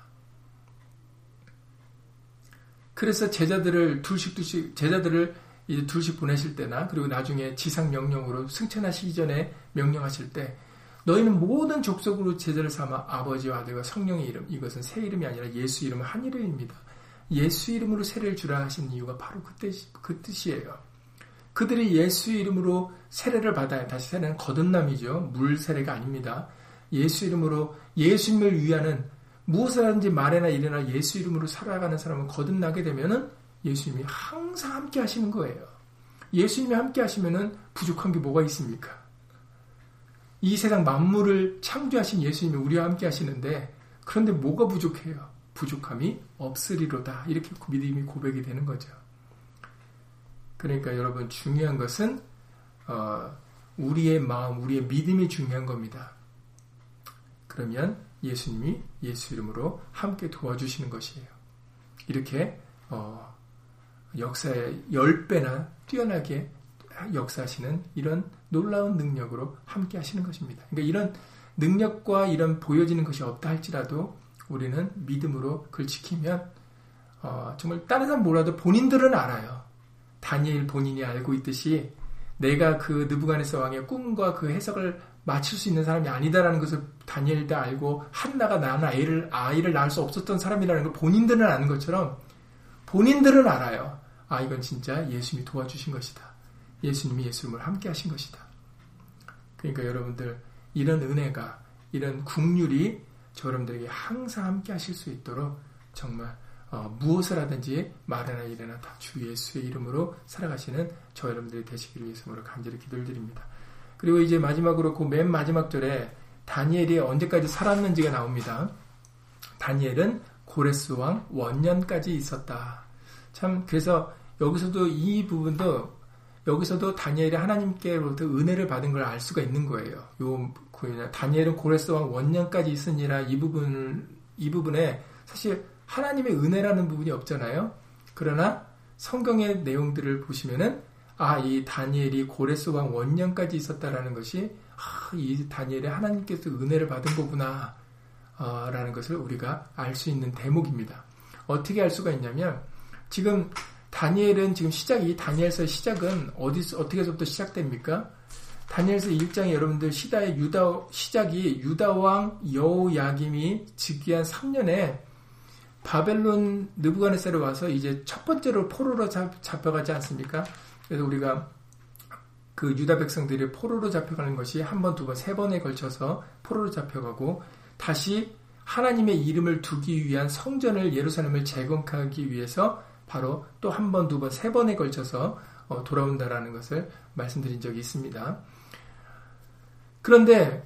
그래서 제자들을 이제 둘씩 보내실 때나 그리고 나중에 지상 명령으로 승천하시기 전에 명령하실 때 너희는 모든 족속으로 제자를 삼아 아버지와 아들과 성령의 이름, 이것은 새 이름이 아니라 예수 이름은 한 이름입니다. 예수 이름으로 세례를 주라 하신 이유가 바로 그 뜻이에요. 그들이 예수 이름으로 세례를 받아야, 다시 세례는 거듭남이죠. 물 세례가 아닙니다. 예수 이름으로 예수님을 위하는 무엇을 하든지 말해나 이래나 예수 이름으로 살아가는 사람은 거듭나게 되면은 예수님이 항상 함께 하시는 거예요. 예수님이 함께 하시면은 부족한 게 뭐가 있습니까? 이 세상 만물을 창조하신 예수님이 우리와 함께 하시는데 그런데 뭐가 부족해요? 부족함이 없으리로다. 이렇게 믿음이 고백이 되는 거죠. 그러니까 여러분 중요한 것은 우리의 마음, 우리의 믿음이 중요한 겁니다. 그러면 예수님이 예수 이름으로 함께 도와주시는 것이에요. 이렇게 역사의 10배나 뛰어나게 역사하시는 이런 놀라운 능력으로 함께 하시는 것입니다. 그러니까 이런 능력과 이런 보여지는 것이 없다 할지라도 우리는 믿음으로 그걸 지키면 정말 다른 사람 몰라도 본인들은 알아요. 다니엘 본인이 알고 있듯이 내가 그 느부갓네살 왕의 꿈과 그 해석을 맞출 수 있는 사람이 아니다라는 것을 다니엘도 알고 한나가 낳은 아이를 낳을 수 없었던 사람이라는 걸 본인들은 아는 것처럼 본인들은 알아요. 이건 진짜 예수님이 도와주신 것이다. 예수님이 예수님을 함께 하신 것이다. 그러니까 여러분들 이런 은혜가, 이런 국률이 저 여러분들에게 항상 함께 하실 수 있도록 정말 무엇을 하든지 말이나 이래나 다 주 예수의 이름으로 살아가시는 저 여러분들이 되시기를 위해서 간절히 기도를 드립니다. 그리고 이제 마지막으로 그 맨 마지막 절에 다니엘이 언제까지 살았는지가 나옵니다. 다니엘은 고레스 왕 원년까지 있었다. 참 그래서 여기서도 이 부분도 여기서도 다니엘이 하나님께로부터 은혜를 받은 걸 알 수가 있는 거예요. 다니엘은 고레스 왕 원년까지 있으니라 이 부분에 사실 하나님의 은혜라는 부분이 없잖아요. 그러나 성경의 내용들을 보시면은 이 다니엘이 고레스 왕 원년까지 있었다라는 것이 이 다니엘이 하나님께서 은혜를 받은 거구나 라는 것을 우리가 알 수 있는 대목입니다. 어떻게 알 수가 있냐면 지금 다니엘은 지금 이 다니엘서 시작은 어떻게서부터 시작됩니까? 다니엘서 1장에 여러분들 시작이 유다왕 여호야김이 즉위한 3년에 바벨론 느부갓네살이 와서 이제 첫 번째로 포로로 잡혀가지 않습니까? 그래서 우리가 그 유다 백성들이 포로로 잡혀가는 것이 한 번, 두 번, 세 번에 걸쳐서 포로로 잡혀가고 다시 하나님의 이름을 두기 위한 성전을 예루살렘을 재건하기 위해서 바로 또 한 번, 두 번, 세 번에 걸쳐서 돌아온다라는 것을 말씀드린 적이 있습니다. 그런데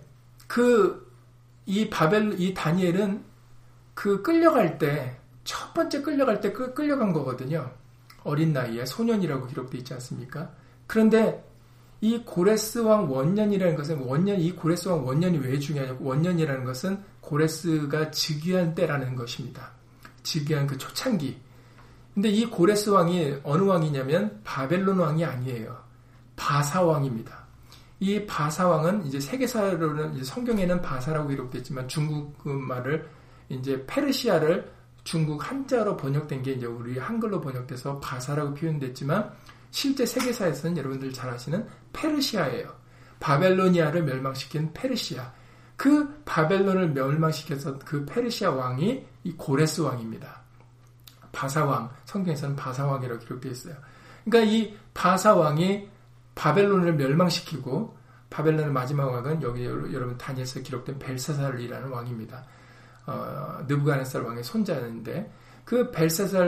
이 다니엘은 끌려갈 때, 첫 번째 끌려갈 때 끌려간 거거든요. 어린 나이에 소년이라고 기록되어 있지 않습니까? 그런데 이 고레스 왕 원년이라는 것은 이 고레스 왕 원년이 왜 중요하냐고, 원년이라는 것은 고레스가 즉위한 때라는 것입니다. 즉위한 그 초창기. 근데 이 고레스 왕이 어느 왕이냐면 바벨론 왕이 아니에요. 바사 왕입니다. 이 바사 왕은 이제 세계사로는 성경에는 바사라고 기록됐지만 중국 말을 이제 페르시아를 중국 한자로 번역된 게 이제 우리 한글로 번역돼서 바사라고 표현됐지만 실제 세계사에서는 여러분들 잘 아시는 페르시아예요. 바벨로니아를 멸망시킨 페르시아. 그 바벨론을 멸망시켜서 그 페르시아 왕이 이 고레스 왕입니다. 바사 왕, 성경에서는 바사 왕이라고 기록되어 있어요. 그러니까 이 바사 왕이 바벨론을 멸망시키고 바벨론의 마지막 왕은 여기 여러분 다니엘서에 기록된 벨사살이라는 왕입니다. 느부갓네살 왕의 손자인데 그 벨사살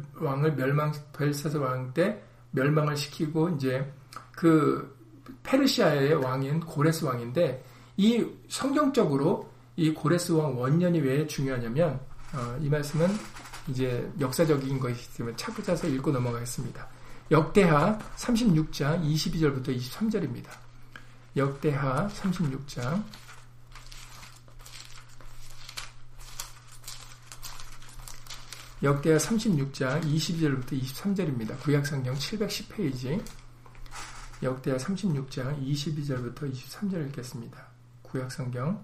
왕 때 멸망을 시키고 이제 그 페르시아의 왕인 고레스 왕인데 이 성경적으로 이 고레스 왕 원년이 왜 중요하냐면 이 말씀은 이제 역사적인 것이기 때문에 차분해서 읽고 넘어가겠습니다. 역대하 36장 22절부터 23절입니다. 역대하 36장 22절부터 23절입니다. 구약성경 710페이지 역대하 36장 22절부터 23절 읽겠습니다. 구약성경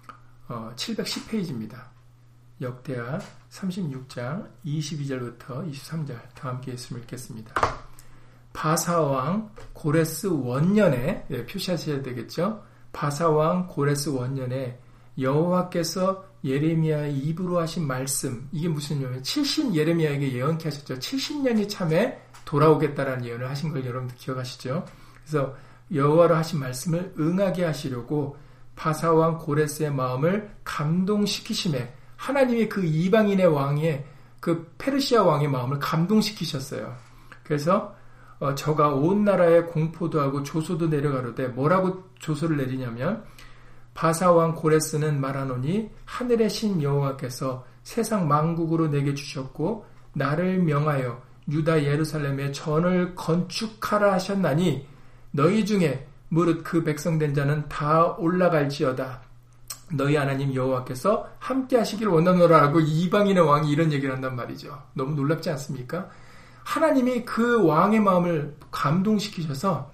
710페이지입니다. 역대하 36장 22절부터 23절 다 함께 예수를 읽겠습니다. 바사왕 고레스 원년에 표시하셔야 되겠죠. 바사왕 고레스 원년에 여호와께서 예레미야의 입으로 하신 말씀, 이게 무슨 예언이에요? 70 예레미야에게 예언케 하셨죠. 70년이 참에 돌아오겠다라는 예언을 하신 걸 여러분들 기억하시죠? 그래서 여호와로 하신 말씀을 응하게 하시려고 바사왕 고레스의 마음을 감동시키심에 하나님이 그 이방인의 왕의 그 페르시아 왕의 마음을 감동시키셨어요. 그래서 저가 온 나라에 공포도 하고 조소도 내려가로되 뭐라고 조소를 내리냐면 바사왕 고레스는 말하노니 하늘의 신 여호와께서 세상 만국으로 내게 주셨고 나를 명하여 유다 예루살렘에 전을 건축하라 하셨나니 너희 중에 무릇 그 백성된 자는 다 올라갈지어다. 너희 하나님 여호와께서 함께 하시길 원하노라라고 이방인의 왕이 이런 얘기를 한단 말이죠. 너무 놀랍지 않습니까? 하나님이 그 왕의 마음을 감동시키셔서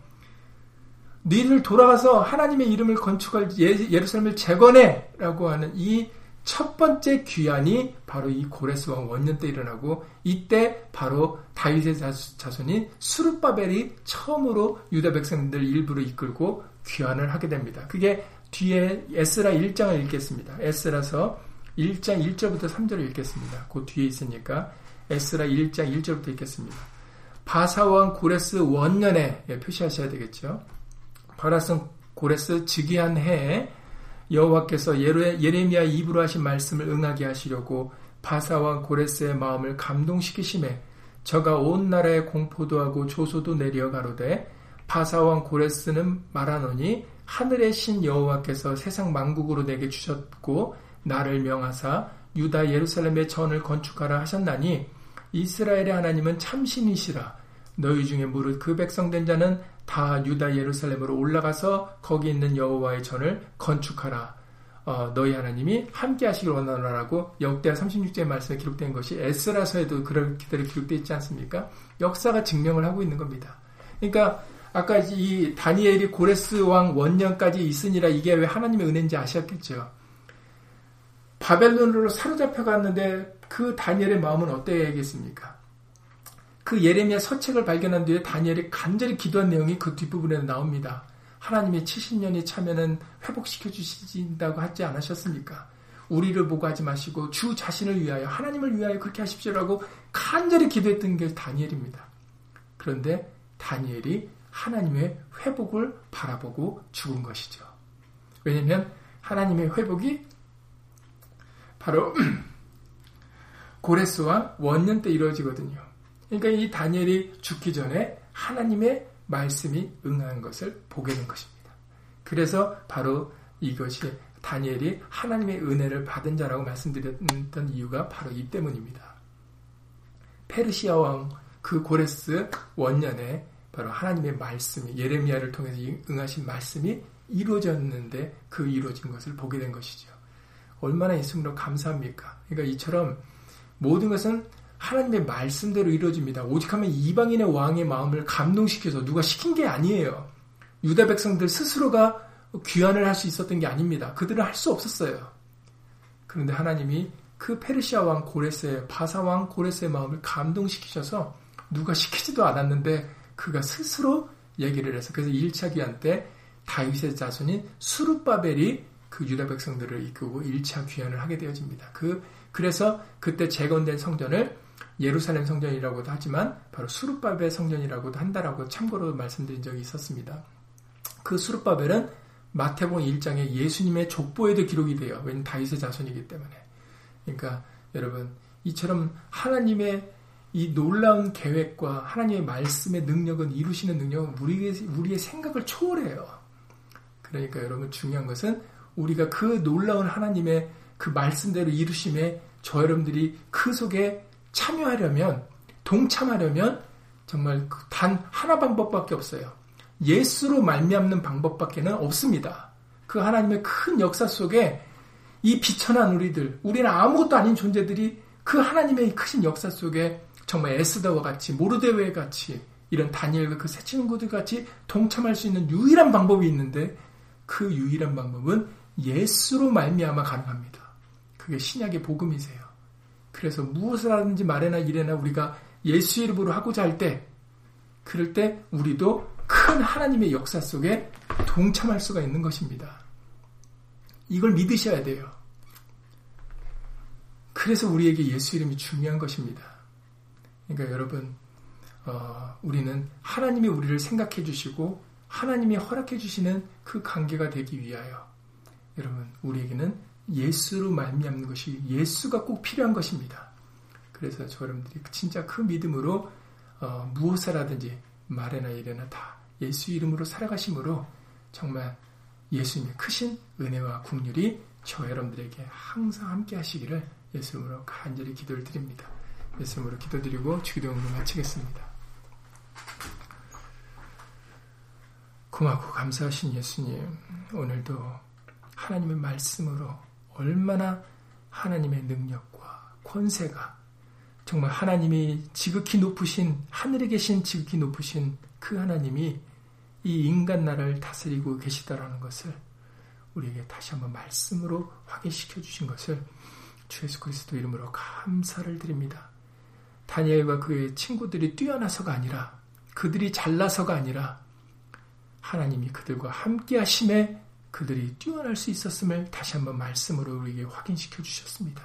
너희들 돌아가서 하나님의 이름을 건축할 예루살렘을 재건해 라고 하는 이 첫 번째 귀환이 바로 이 고레스 왕 원년 때 일어나고 이때 바로 다윗의 자손인 수룹바벨이 처음으로 유다 백성들 일부를 이끌고 귀환을 하게 됩니다. 그게 뒤에 에스라 1장을 읽겠습니다. 에스라서 1장 1절부터 3절을 읽겠습니다. 그 뒤에 있으니까 에스라 1장 1절부터 읽겠습니다. 바사왕 고레스 원년에 표시하셔야 되겠죠. 바사왕 고레스 즉위한 해에 여호와께서 예레미야 입으로 하신 말씀을 응하게 하시려고 바사왕 고레스의 마음을 감동시키심에 저가 온 나라에 공포도 하고 조소도 내려 가로되 바사왕 고레스는 말하노니 하늘의 신 여호와께서 세상 만국으로 내게 주셨고 나를 명하사 유다 예루살렘의 전을 건축하라 하셨나니 이스라엘의 하나님은 참신이시라. 너희 중에 무릇 그 백성된 자는 다 유다 예루살렘으로 올라가서 거기 있는 여호와의 전을 건축하라. 너희 하나님이 함께 하시길 원하노라고 역대하 36절의 말씀에 기록된 것이 에스라서에도 그렇게대로 기록되어 있지 않습니까? 역사가 증명을 하고 있는 겁니다. 그러니까 아까 이 다니엘이 고레스 왕 원년까지 있으니라 이게 왜 하나님의 은혜인지 아셨겠죠. 바벨론으로 사로잡혀 갔는데 그 다니엘의 마음은 어때야겠습니까? 그 예레미야 서책을 발견한 뒤에 다니엘이 간절히 기도한 내용이 그 뒷부분에 나옵니다. 하나님이 70년이 차면은 회복시켜 주신다고 하지 않으셨습니까? 우리를 보고 하지 마시고 주 자신을 위하여 하나님을 위하여 그렇게 하십시오라고 간절히 기도했던 게 다니엘입니다. 그런데 다니엘이 하나님의 회복을 바라보고 죽은 것이죠. 왜냐하면 하나님의 회복이 바로 고레스와 원년 때 이루어지거든요. 그러니까 이 다니엘이 죽기 전에 하나님의 말씀이 응한 것을 보게 된 것입니다. 그래서 바로 이것이 다니엘이 하나님의 은혜를 받은 자라고 말씀드렸던 이유가 바로 이 때문입니다. 페르시아 왕 그 고레스 원년에 바로 하나님의 말씀이 예레미야를 통해서 응하신 말씀이 이루어졌는데 그 이루어진 것을 보게 된 것이죠. 얼마나 예수님으로 감사합니까? 그러니까 이처럼 모든 것은 하나님의 말씀대로 이루어집니다. 오직하면 이방인의 왕의 마음을 감동시켜서 누가 시킨 게 아니에요. 유다 백성들 스스로가 귀환을 할 수 있었던 게 아닙니다. 그들은 할 수 없었어요. 그런데 하나님이 그 페르시아 왕 고레스의 바사 왕 고레스의 마음을 감동시키셔서 누가 시키지도 않았는데 그가 스스로 얘기를 해서 그래서 1차 귀환 때 다윗의 자손인 수룹바벨이 그 유다 백성들을 이끌고 1차 귀환을 하게 되어집니다. 그래서 그때 재건된 성전을 예루살렘 성전이라고도 하지만 바로 수룹바벨 성전이라고도 한다라고 참고로 말씀드린 적이 있었습니다. 그 수룹바벨은 마태복음 1장에 예수님의 족보에도 기록이 돼요. 왜냐하면 다윗의 자손이기 때문에. 그러니까 여러분 이처럼 하나님의 이 놀라운 계획과 하나님의 말씀의 능력은 이루시는 능력은 우리의 생각을 초월해요. 그러니까 여러분 중요한 것은 우리가 그 놀라운 하나님의 그 말씀대로 이루심에 저 여러분들이 그 속에 참여하려면 동참하려면 정말 단 하나 방법밖에 없어요. 예수로 말미암는 방법밖에는 없습니다. 그 하나님의 큰 역사 속에 이 비천한 우리는 아무것도 아닌 존재들이 그 하나님의 크신 역사 속에 정말 에스더와 같이 모르드웨이 같이 이런 다니엘과 그 세 친구들 같이 동참할 수 있는 유일한 방법이 있는데 그 유일한 방법은 예수로 말미암아 가능합니다. 그게 신약의 복음이세요. 그래서 무엇을 하든지 말해나 이래나 우리가 예수 이름으로 하고자 할 때 그럴 때 우리도 큰 하나님의 역사 속에 동참할 수가 있는 것입니다. 이걸 믿으셔야 돼요. 그래서 우리에게 예수 이름이 중요한 것입니다. 그러니까 여러분 우리는 하나님이 우리를 생각해 주시고 하나님이 허락해 주시는 그 관계가 되기 위하여 여러분 우리에게는 예수로 말미암는 것이 예수가 꼭 필요한 것입니다. 그래서 저 여러분들이 진짜 그 믿음으로 무엇을 하든지 말해나 이래나 다 예수 이름으로 살아가심으로 정말 예수님의 크신 은혜와 긍휼이 저 여러분들에게 항상 함께 하시기를 예수 이름으로 간절히 기도를 드립니다. 예수 이름으로 기도드리고 주기도문을 마치겠습니다. 고맙고 감사하신 예수님, 오늘도 하나님의 말씀으로 얼마나 하나님의 능력과 권세가 정말 하나님이 지극히 높으신 하늘에 계신 지극히 높으신 그 하나님이 이 인간 나라를 다스리고 계시다라는 것을 우리에게 다시 한번 말씀으로 확인시켜 주신 것을 주 예수 그리스도 이름으로 감사를 드립니다. 다니엘과 그의 친구들이 뛰어나서가 아니라 그들이 잘나서가 아니라 하나님이 그들과 함께 하심에 그들이 뛰어날 수 있었음을 다시 한번 말씀으로 우리에게 확인시켜 주셨습니다.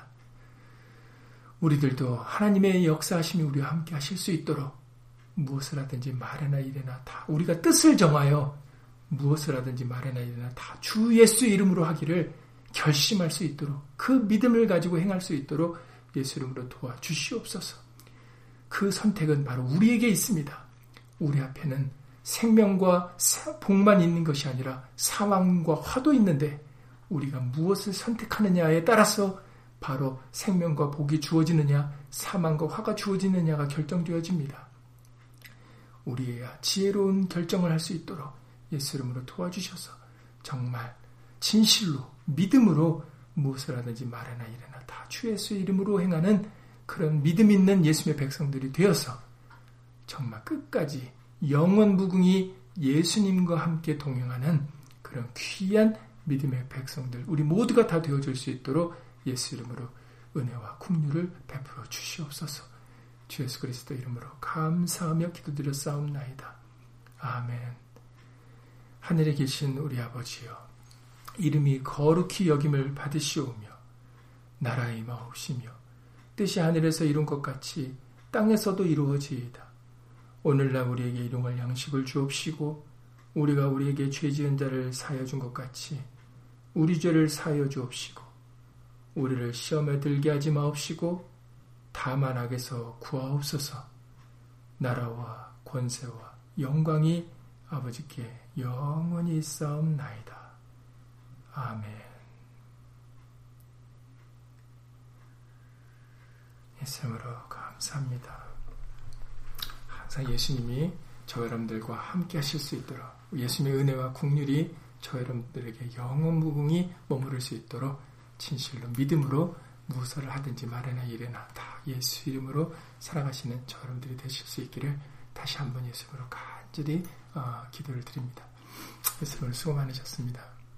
우리들도 하나님의 역사하심이 우리와 함께 하실 수 있도록 무엇을 하든지 말해나 이래나 다 우리가 뜻을 정하여 무엇을 하든지 말해나 이래나 다 주 예수 이름으로 하기를 결심할 수 있도록 그 믿음을 가지고 행할 수 있도록 예수 이름으로 도와주시옵소서. 그 선택은 바로 우리에게 있습니다. 우리 앞에는 생명과 복만 있는 것이 아니라 사망과 화도 있는데 우리가 무엇을 선택하느냐에 따라서 바로 생명과 복이 주어지느냐 사망과 화가 주어지느냐가 결정되어집니다. 우리의 지혜로운 결정을 할 수 있도록 예수 이름으로 도와주셔서 정말 진실로 믿음으로 무엇을 하든지 말하나 이래나 다 주 예수 이름으로 행하는 그런 믿음 있는 예수님의 백성들이 되어서 정말 끝까지 영원 무궁히 예수님과 함께 동행하는 그런 귀한 믿음의 백성들, 우리 모두가 다 되어줄 수 있도록 예수 이름으로 은혜와 긍휼을 베풀어 주시옵소서. 주 예수 그리스도 이름으로 감사하며 기도드렸사옵나이다. 아멘. 하늘에 계신 우리 아버지여, 이름이 거룩히 여김을 받으시오며 나라에 임하옵시며 뜻이 하늘에서 이룬 것 같이 땅에서도 이루어지이다. 오늘날 우리에게 일용할 양식을 주옵시고 우리가 우리에게 죄 지은 자를 사하여 준 것 같이 우리 죄를 사하여 주옵시고 우리를 시험에 들게 하지 마옵시고 다만 악에서 구하옵소서. 나라와 권세와 영광이 아버지께 영원히 있사옵나이다. 아멘. 예수님으로 감사합니다. 항상 예수님이 저 여러분들과 함께 하실 수 있도록, 예수님의 은혜와 긍휼이 저 여러분들에게 영원 무궁히 머무를 수 있도록 진실로 믿음으로 무엇을 하든지 말이나 일에나 다 예수 이름으로 살아가시는 저 여러분들이 되실 수 있기를 다시 한번 예수님으로 간절히 기도를 드립니다. 예수님을 수고 많으셨습니다.